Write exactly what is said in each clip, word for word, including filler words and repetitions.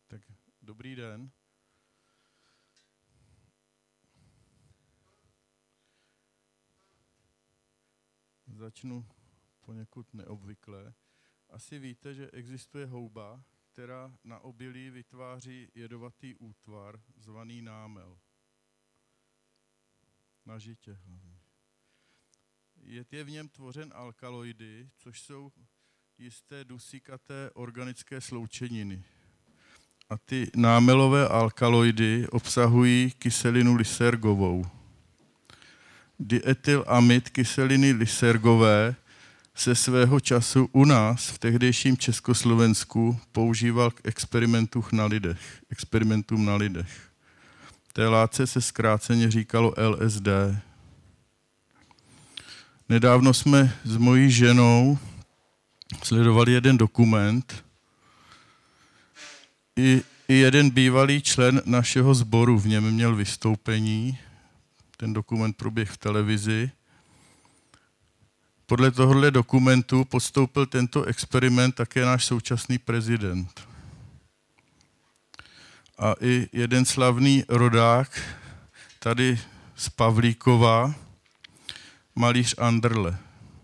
Tak dobrý den. Začnu poněkud neobvykle. Asi víte, že existuje houba, která na obilí vytváří jedovatý útvar zvaný námel. Na žitě hlavně. Jed je v něm tvořen alkaloidy, což jsou jisté dusíkaté organické sloučeniny. A ty námelové alkaloidy obsahují kyselinu lysergovou. Dietylamid kyseliny lysergové se svého času u nás v tehdejším Československu používal k experimentům na lidech. Experimentům na lidech. Té látce se zkráceně říkalo L S D. Nedávno jsme s mojí ženou sledovali jeden dokument. I, i jeden bývalý člen našeho sboru v něm měl vystoupení. Ten dokument proběh v televizi. Podle tohohle dokumentu podstoupil tento experiment také náš současný prezident. A i jeden slavný rodák tady z Pavlíkova, malíř Anderle.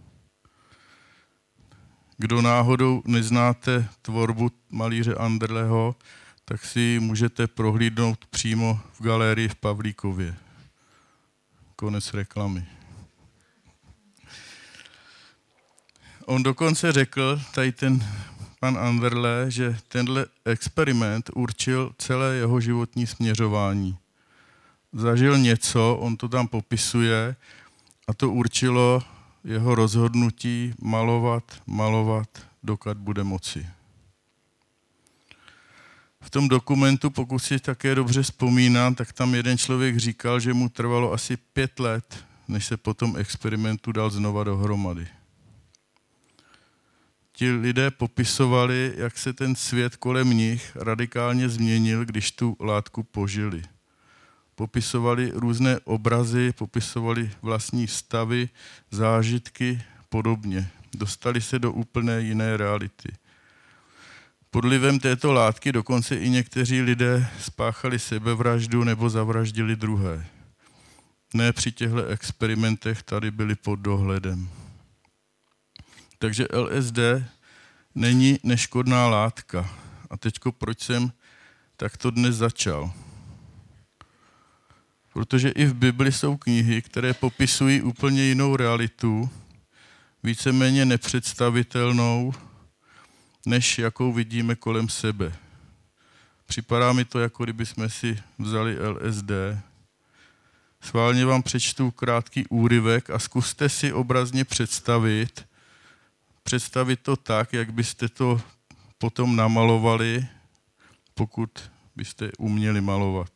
Kdo náhodou neznáte tvorbu malíře Anderleho, tak si ji můžete prohlídnout přímo v galerii v Pavlíkově. Konec reklamy. On dokonce řekl, tady ten pan Anderle, že tenhle experiment určil celé jeho životní směřování. Zažil něco, on to tam popisuje, a to určilo jeho rozhodnutí malovat, malovat, dokud bude moci. V tom dokumentu, pokud si také dobře vzpomínám, tak tam jeden člověk říkal, že mu trvalo asi pět let, než se po tom experimentu dal znova dohromady. Ti lidé popisovali, jak se ten svět kolem nich radikálně změnil, když tu látku požili. Popisovali různé obrazy, popisovali vlastní stavy, zážitky, podobně. Dostali se do úplné jiné reality. Pod vlivem této látky dokonce i někteří lidé spáchali sebevraždu nebo zavraždili druhé. Ne při těchto experimentech, tady byli pod dohledem. Takže L S D není neškodná látka. A teďko proč jsem takto dnes začal? Protože i v Bibli jsou knihy, které popisují úplně jinou realitu, víceméně nepředstavitelnou, než jakou vidíme kolem sebe. Připadá mi to, jako kdybychom si vzali L S D. Schválně vám přečtu krátký úryvek a zkuste si obrazně představit, představit to tak, jak byste to potom namalovali, pokud byste uměli malovat.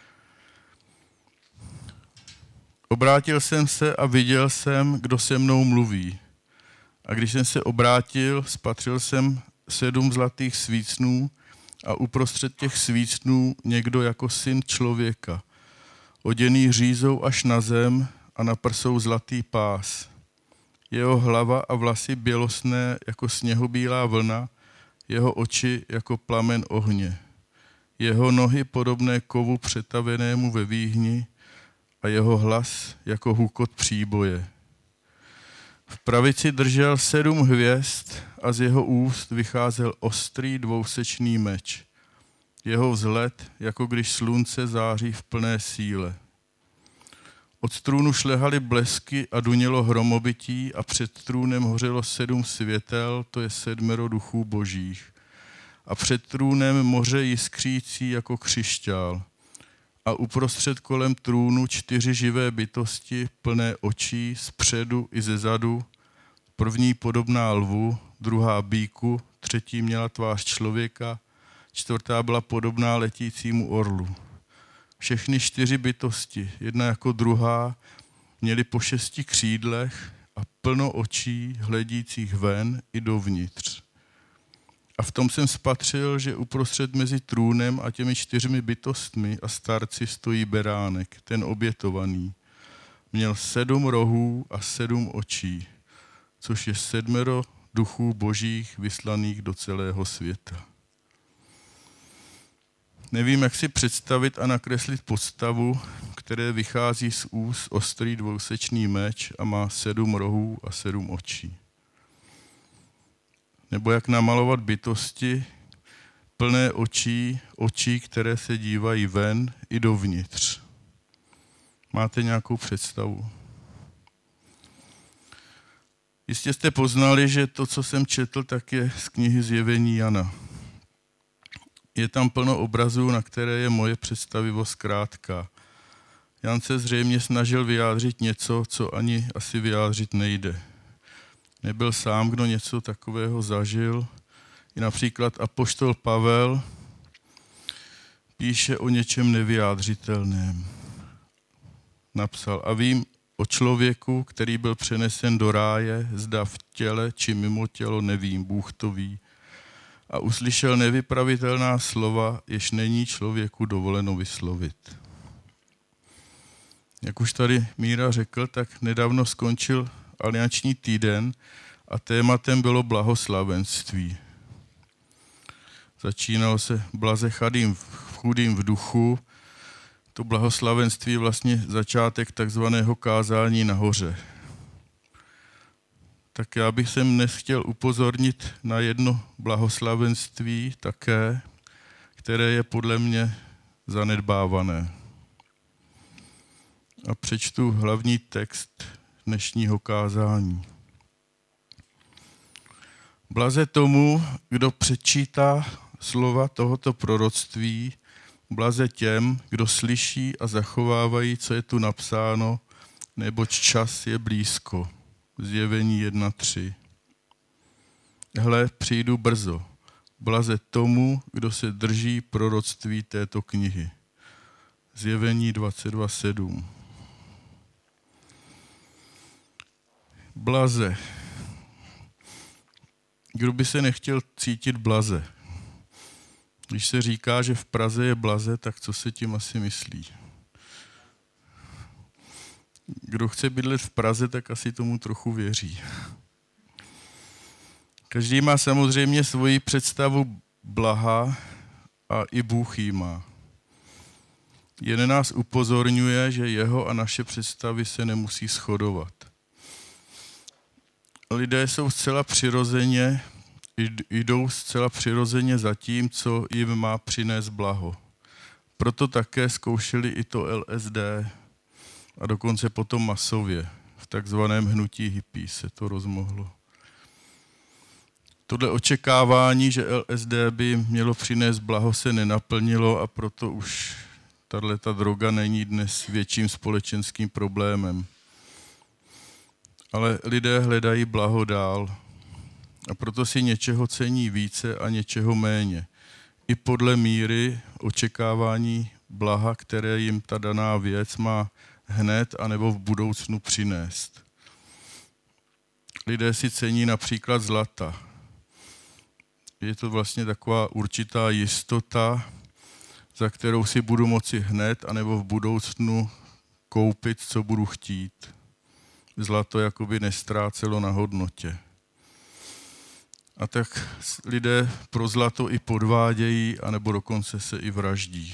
Obrátil jsem se a viděl jsem, kdo se mnou mluví. A když jsem se obrátil, spatřil jsem sedm zlatých svícnů a uprostřed těch svícnů někdo jako syn člověka, oděný řízou až na zem a na prsou zlatý pás. Jeho hlava a vlasy bělostné jako sněhobílá vlna, jeho oči jako plamen ohně. Jeho nohy podobné kovu přetavenému ve výhni a jeho hlas jako hukot příboje. V pravici držel sedm hvězd a z jeho úst vycházel ostrý dvousečný meč. Jeho vzhled, jako když slunce září v plné síle. Od trůnu šlehaly blesky a dunělo hromobytí a před trůnem hořelo sedm světel, to je sedmero duchů božích. A před trůnem moře jiskřící jako křišťál. A uprostřed kolem trůnu čtyři živé bytosti, plné očí, zpředu i ze zadu. První podobná lvu, druhá býku, třetí měla tvář člověka, čtvrtá byla podobná letícímu orlu. Všechny čtyři bytosti, jedna jako druhá, měly po šesti křídlech a plno očí hledících ven i dovnitř. A v tom jsem spatřil, že uprostřed mezi trůnem a těmi čtyřmi bytostmi a starci stojí beránek, ten obětovaný. Měl sedm rohů a sedm očí, což je sedmero duchů božích vyslaných do celého světa. Nevím, jak si představit a nakreslit postavu, které vychází z úst ostrý dvousečný meč a má sedm rohů a sedm očí. Nebo jak namalovat bytosti plné očí, očí, které se dívají ven i dovnitř. Máte nějakou představu? Jistě jste poznali, že to, co jsem četl, tak je z knihy Zjevení Jana. Je tam plno obrazů, na které je moje představivost krátká. Jan se zřejmě snažil vyjádřit něco, co ani asi vyjádřit nejde. Nebyl sám, kdo něco takového zažil. I například apoštol Pavel píše o něčem nevyjádřitelném. Napsal: a vím o člověku, který byl přenesen do ráje, zda v těle či mimo tělo, nevím, Bůh to ví. A uslyšel nevypravitelná slova, jež není člověku dovoleno vyslovit. Jak už tady Míra řekl, tak nedávno skončil alianční týden a tématem bylo blahoslavenství. Začínalo se blaze chudým v duchu. To blahoslavenství je vlastně začátek takzvaného kázání nahoře. Tak já bych sem dnes chtěl upozornit na jedno blahoslavenství také, které je podle mě zanedbávané. A přečtu hlavní text dnešního kázání. Blaze tomu, kdo přečítá slova tohoto proroctví, blaze těm, kdo slyší a zachovávají, co je tu napsáno, neboť čas je blízko. Zjevení jedna tři. Hle, přijdu brzo. Blaze tomu, kdo se drží proroctví této knihy. Zjevení dvacet dva sedm. Blaze. Kdo by se nechtěl cítit blaze? Když se říká, že v Praze je blaze, tak co se tím asi myslí? Kdo chce bydlet v Praze, tak asi tomu trochu věří. Každý má samozřejmě svoji představu blaha a i Bůh ji má. Jen nás upozorňuje, že jeho a naše představy se nemusí shodovat. Lidé jsou zcela přirozeně, jdou zcela přirozeně za tím, co jim má přinést blaho. Proto také zkoušeli i to L S D a dokonce potom masově. V takzvaném hnutí hippie se to rozmohlo. Tohle očekávání, že L S D by mělo přinést blaho, se nenaplnilo a proto už tato droga není dnes větším společenským problémem. Ale lidé hledají blaho dál a proto si něčeho cení více a něčeho méně. I podle míry očekávání blaha, které jim ta daná věc má hned anebo v budoucnu přinést. Lidé si cení například zlata. Je to vlastně taková určitá jistota, za kterou si budu moci hned anebo v budoucnu koupit, co budu chtít. Zlato jakoby nestrácelo na hodnotě. A tak lidé pro zlato i podvádějí, anebo dokonce se i vraždí.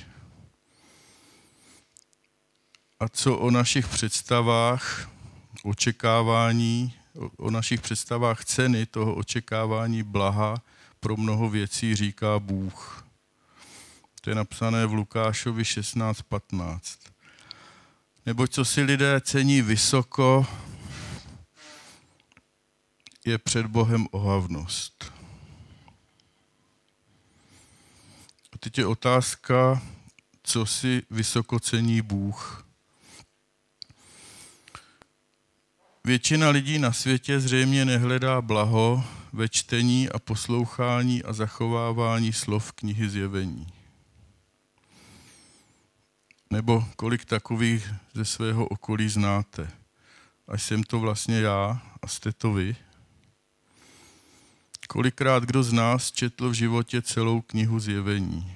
A co o našich představách, očekávání, o našich představách ceny toho očekávání blaha pro mnoho věcí říká Bůh. To je napsané v Lukášovi šestnáct patnáct. Neboť co si lidé cení vysoko, je před Bohem ohavnost. A teď je otázka, co si vysoko cení Bůh. Většina lidí na světě zřejmě nehledá blaho ve čtení a poslouchání a zachovávání slov knihy Zjevení. Nebo kolik takových ze svého okolí znáte. Až jsem to vlastně já a jste to vy. Kolikrát kdo z nás četl v životě celou knihu Zjevení.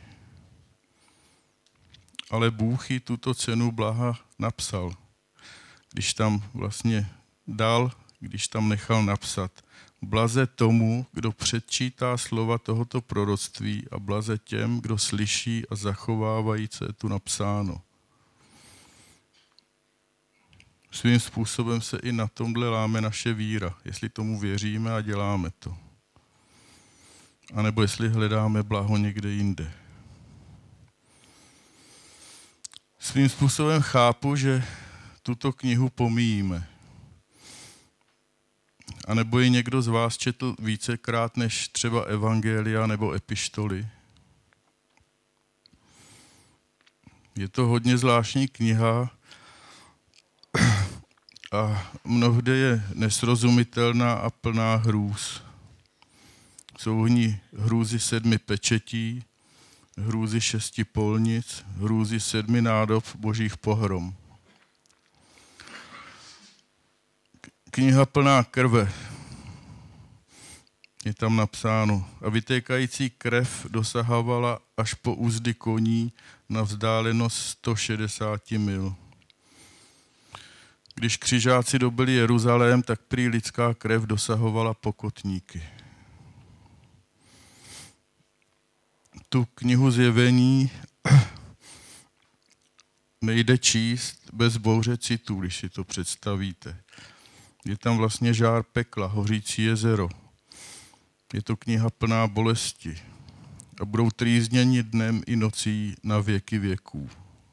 Ale Bůh ji tuto cenu blaha napsal. Když tam vlastně dal, když tam nechal napsat. Blaze tomu, kdo předčítá slova tohoto proroctví a blaze těm, kdo slyší a zachovávají, co je tu napsáno. Svým způsobem se i na tomhle láme naše víra, jestli tomu věříme a děláme to. A nebo jestli hledáme blaho někde jinde. Svým způsobem chápu, že tuto knihu pomíjíme. A nebo ji někdo z vás četl vícekrát než třeba evangelia nebo epištoly. Je to hodně zvláštní kniha a mnohdy je nesrozumitelná a plná hrůz. Jsou v ní hrůzy sedmi pečetí, hrůzy šesti polnic, hrůzy sedmi nádob božích pohrom. Kniha plná krve. Je tam napsáno. A vytékající krev dosahovala až po úzdy koní na vzdálenost sto šedesát mil. Když křižáci dobyli Jeruzalém, tak prý lidská krev dosahovala pokotníky. Tu knihu Zjevení nejde číst bez bouře citů, když si to představíte. Je tam vlastně žár pekla, hořící jezero. Je to kniha plná bolesti a budou trýzněni dnem i nocí na věky věků.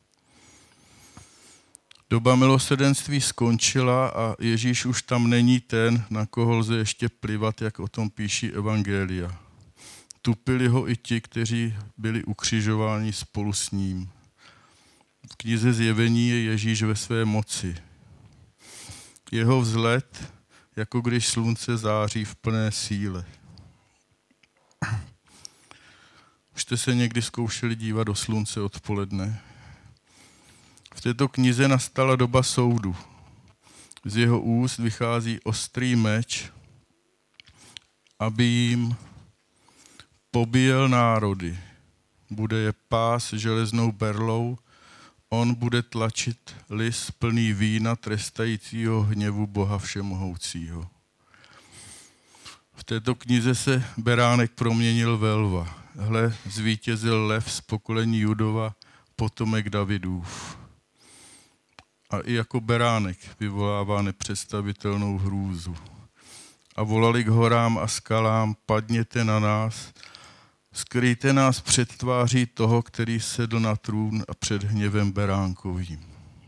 Doba milosrdenství skončila a Ježíš už tam není ten, na koho lze ještě plivat, jak o tom píší evangelia. Tupili ho i ti, kteří byli ukřižováni spolu s ním. V knize Zjevení je Ježíš ve své moci. Jeho vzlet, jako když slunce září v plné síle. Už jste se někdy zkoušeli dívat do slunce odpoledne? V této knize nastala doba soudu. Z jeho úst vychází ostrý meč, aby jim pobíjel národy. Bude je pás železnou berlou, on bude tlačit lis plný vína trestajícího hněvu Boha všemohoucího. V této knize se beránek proměnil ve lva. Hle, zvítězil lev z pokolení Judova, potomek Davidův. A i jako beránek vyvolává nepředstavitelnou hrůzu. A volali k horám a skalám, padněte na nás, skryjte nás před tváří toho, který sedl na trůn a před hněvem beránkovým.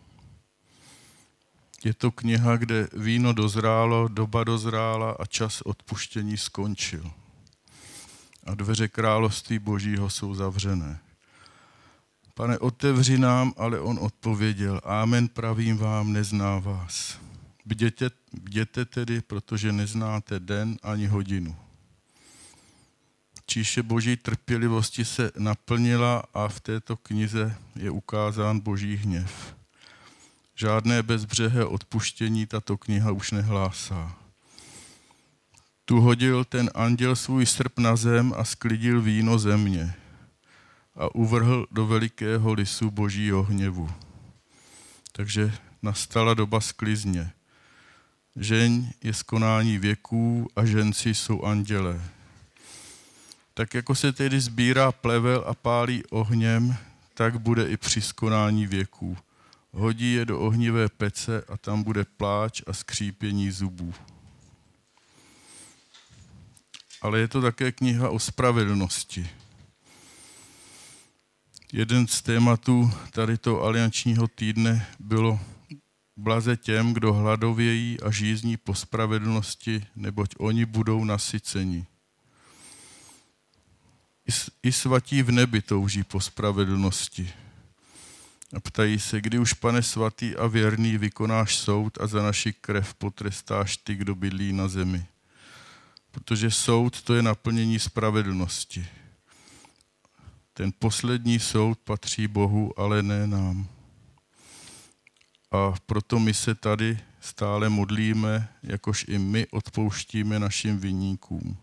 Je to kniha, kde víno dozrálo, doba dozrála a čas odpuštění skončil. A dveře království Božího jsou zavřené. Pane, otevři nám, ale on odpověděl, amen, pravím vám, nezná vás. Bděte, bděte tedy, protože neznáte den ani hodinu. Číše Boží trpělivosti se naplnila a v této knize je ukázán Boží hněv. Žádné bezbřehé odpuštění tato kniha už nehlásá. Tu hodil ten anděl svůj srp na zem a sklidil víno země a uvrhl do velikého lisu Božího hněvu. Takže nastala doba sklizně. Žeň je skonání věků a ženci jsou andělé. Tak jako se tedy sbírá plevel a pálí ohněm, tak bude i při skonání věků. Hodí je do ohnivé pece a tam bude pláč a skřípění zubů. Ale je to také kniha o spravedlnosti. Jeden z tématů tady toho aliančního týdne bylo blaze těm, kdo hladovějí a žízní po spravedlnosti, neboť oni budou nasyceni. I svatí v nebi touží po spravedlnosti. A ptají se, kdy už, Pane svatý a věrný, vykonáš soud a za naši krev potrestáš ty, kdo bydlí na zemi. Protože soud, to je naplnění spravedlnosti. Ten poslední soud patří Bohu, ale ne nám. A proto my se tady stále modlíme, jakož i my odpouštíme našim viníkům.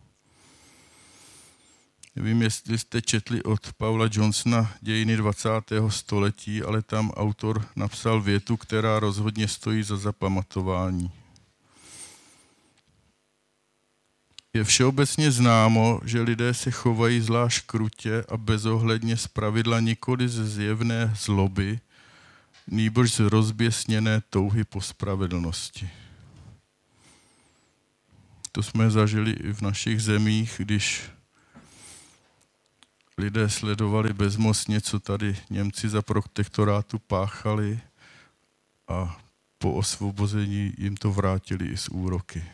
Nevím, jestli jste četli od Paula Johnsona Dějiny dvacátého století, ale tam autor napsal větu, která rozhodně stojí za zapamatování. Je všeobecně známo, že lidé se chovají zvlášť krutě a bezohledně zpravidla nikoli ze zjevné zloby, nýbrž z rozběsněné touhy po spravedlnosti. To jsme zažili i v našich zemích, když lidé sledovali bezmocně, co tady Němci za protektorátu páchali a po osvobození jim to vrátili i s úroky.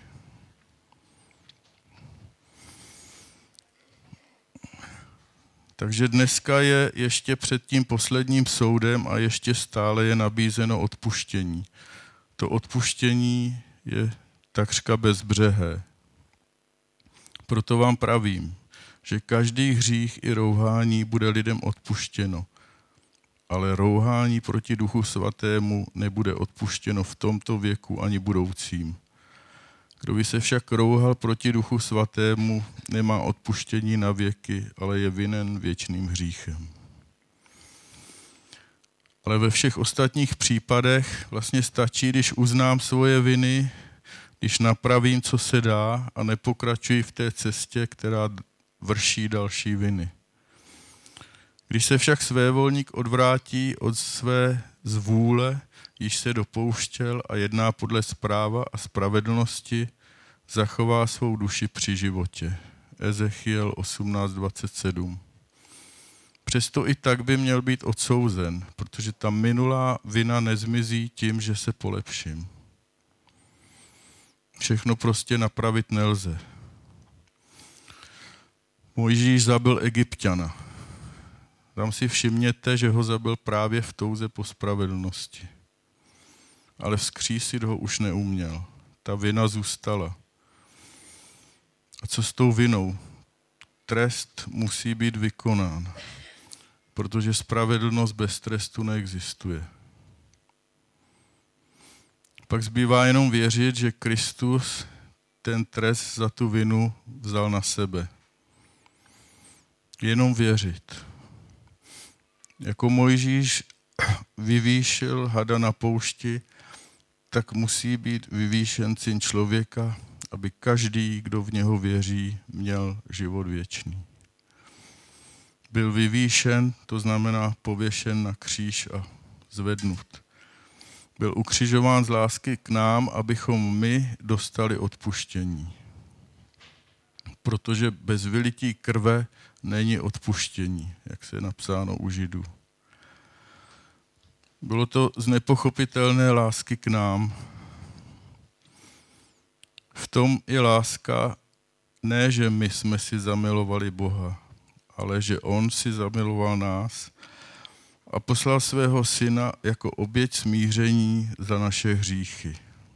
Takže dneska je ještě před tím posledním soudem a ještě stále je nabízeno odpuštění. To odpuštění je takřka bezbřehé. Proto vám pravím, že každý hřích i rouhání bude lidem odpuštěno, ale rouhání proti Duchu Svatému nebude odpuštěno v tomto věku ani budoucím. Kdo by se však rouhal proti Duchu Svatému, nemá odpuštění na věky, ale je vinen věčným hříchem. Ale ve všech ostatních případech vlastně stačí, když uznám svoje viny, když napravím, co se dá a nepokračuji v té cestě, která vrší další viny. Když se však svévolník odvrátí od své zvůle, již se dopouštěl a jedná podle práva a spravedlnosti, zachová svou duši při životě. Ezechiel osmnáct dvacet sedm. Přesto i tak by měl být odsouzen, protože ta minulá vina nezmizí tím, že se polepším. Všechno prostě napravit nelze. Mojžíš zabil Egypťana. Tam si všimněte, že ho zabil právě v touze po spravedlnosti. Ale vzkřísit ho už neuměl. Ta vina zůstala. A co s tou vinou? Trest musí být vykonán, protože spravedlnost bez trestu neexistuje. Pak zbývá jenom věřit, že Kristus ten trest za tu vinu vzal na sebe. Jenom věřit. Jako Mojžíš vyvýšil hada na poušti, tak musí být vyvýšen Syn člověka, aby každý, kdo v něho věří, měl život věčný. Byl vyvýšen, to znamená pověšen na kříž a zvednut. Byl ukřižován z lásky k nám, abychom my dostali odpuštění. Protože bez vylití krve není odpuštění, jak se je napsáno u Židů. Bylo to z nepochopitelné lásky k nám. V tom je láska, ne, že my jsme si zamilovali Boha, ale že on si zamiloval nás a poslal svého syna jako oběť smíření za naše hříchy.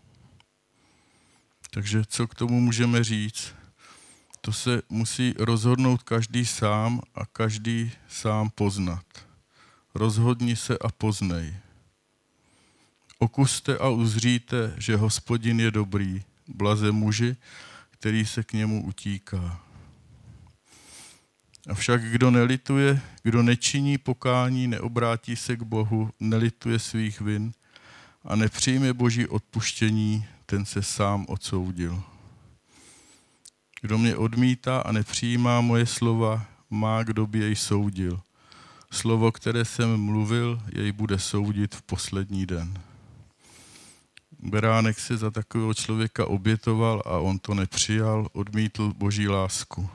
Takže co k tomu můžeme říct? To se musí rozhodnout každý sám a každý sám poznat. Rozhodni se a poznej. Okuste a uzříte, že Hospodin je dobrý, blaze muži, který se k němu utíká. Avšak kdo nelituje, kdo nečiní pokání, neobrátí se k Bohu, nelituje svých vin a nepřijme Boží odpuštění, ten se sám odsoudil. Kdo mě odmítá a nepřijímá moje slova, má, kdo by jej soudil. Slovo, které jsem mluvil, jej bude soudit v poslední den. Beránek se za takového člověka obětoval a on to nepřijal, odmítl Boží lásku.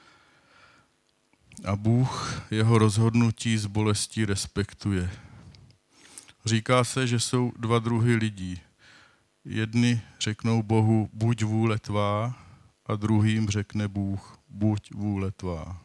A Bůh jeho rozhodnutí s bolestí respektuje. Říká se, že jsou dva druhy lidí. Jedni řeknou Bohu, buď vůle tvá, a druhým řekne Bůh, buď vůle tvá.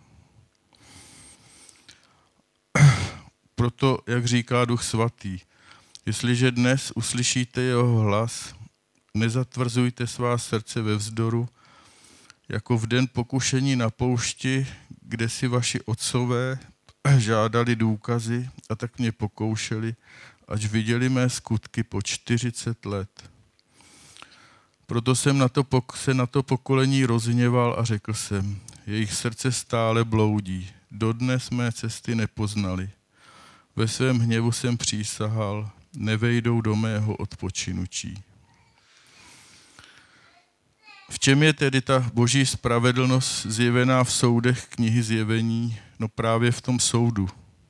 Proto, jak říká Duch Svatý, jestliže dnes uslyšíte jeho hlas, nezatvrzujte svá srdce ve vzdoru, jako v den pokušení na poušti, kde si vaši otcové žádali důkazy a tak mě pokoušeli, až viděli mé skutky po čtyřicet let. Proto jsem na to, se na to pokolení rozhněval a řekl jsem, jejich srdce stále bloudí, dodnes mé cesty nepoznali. Ve svém hněvu jsem přísahal, nevejdou do mého odpočinučí. V čem je tedy ta boží spravedlnost zjevená v soudech knihy Zjevení? No právě v tom soudu.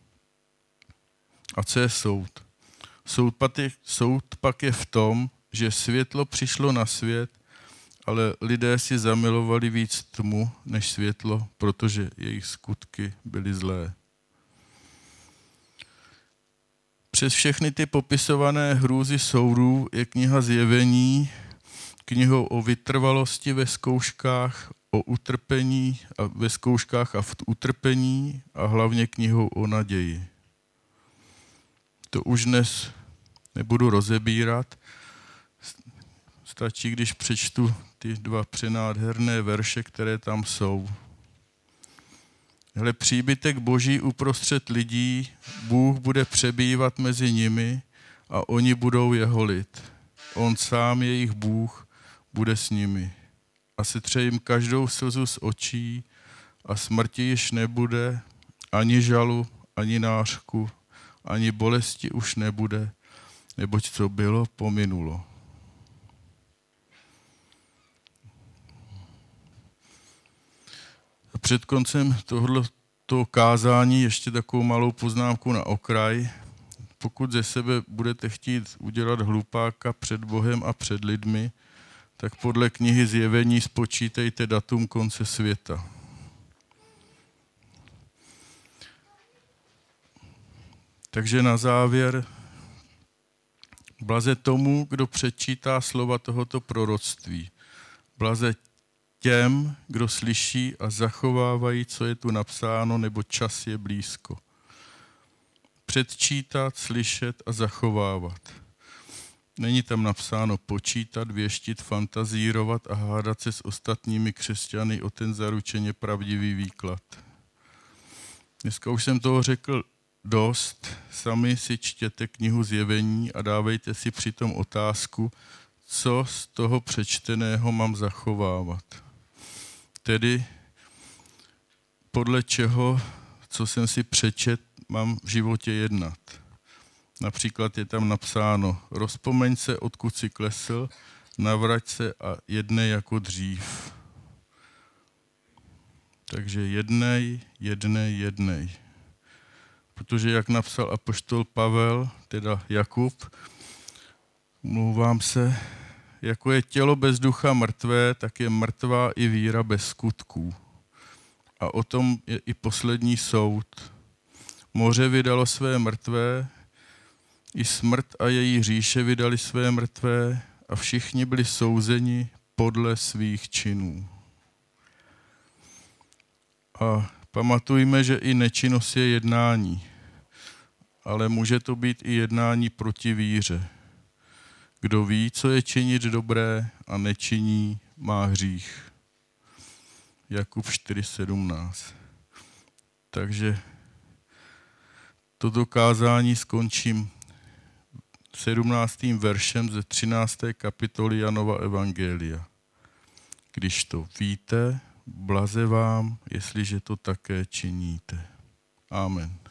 A co je soud? Soud pak je, soud pak je v tom, že světlo přišlo na svět, ale lidé si zamilovali víc tmu než světlo, protože jejich skutky byly zlé. Přes všechny ty popisované hrůzy soudů je kniha Zjevení knihou o vytrvalosti ve zkouškách, o utrpení a ve zkouškách a v utrpení a hlavně knihou o naději. To už dnes nebudu rozebírat. Stačí, když přečtu ty dva přenádherné verše, které tam jsou. Hle, příbytek Boží uprostřed lidí, Bůh bude přebývat mezi nimi a oni budou jeho lid. On sám, jejich Bůh, bude s nimi. A setře jim každou slzu z očí a smrti již nebude, ani žalu, ani nářku, ani bolesti už nebude, neboť co bylo, pominulo. A před koncem tohoto kázání ještě takovou malou poznámku na okraj. Pokud ze sebe budete chtít udělat hlupáka před Bohem a před lidmi, tak podle knihy Zjevení spočítejte datum konce světa. Takže na závěr, blaze tomu, kdo přečítá slova tohoto proroctví. Blaze těm, kdo slyší a zachovávají, co je tu napsáno, nebo čas je blízko. Předčítat, slyšet a zachovávat. Není tam napsáno počítat, věštit, fantazírovat a hádat se s ostatními křesťany o ten zaručeně pravdivý výklad. Dneska už jsem toho řekl dost. Sami si čtěte knihu Zjevení a dávejte si přitom otázku, co z toho přečteného mám zachovávat. Tedy podle čeho, co jsem si přečet, mám v životě jednat. Například je tam napsáno, rozpomeň se, odkud jsi klesl, navrať se a jednej jako dřív. Takže jednej, jednej, jednej. Protože jak napsal apoštol Pavel, teda Jakub, mluvám se, jako je tělo bez ducha mrtvé, tak je mrtvá i víra bez skutků. A o tom je i poslední soud. Moře vydalo své mrtvé, i smrt a její říše vydali své mrtvé a všichni byli souzeni podle svých činů. A pamatujme, že i nečinnost je jednání, ale může to být i jednání proti víře. Kdo ví, co je činit dobré a nečiní, má hřích. Jakub čtyři sedmnáct. Takže toto kázání skončím sedmnáctým veršem ze třinácté kapitoly Janova evangelia. Když to víte, blaze vám, jestliže to také činíte. Amen.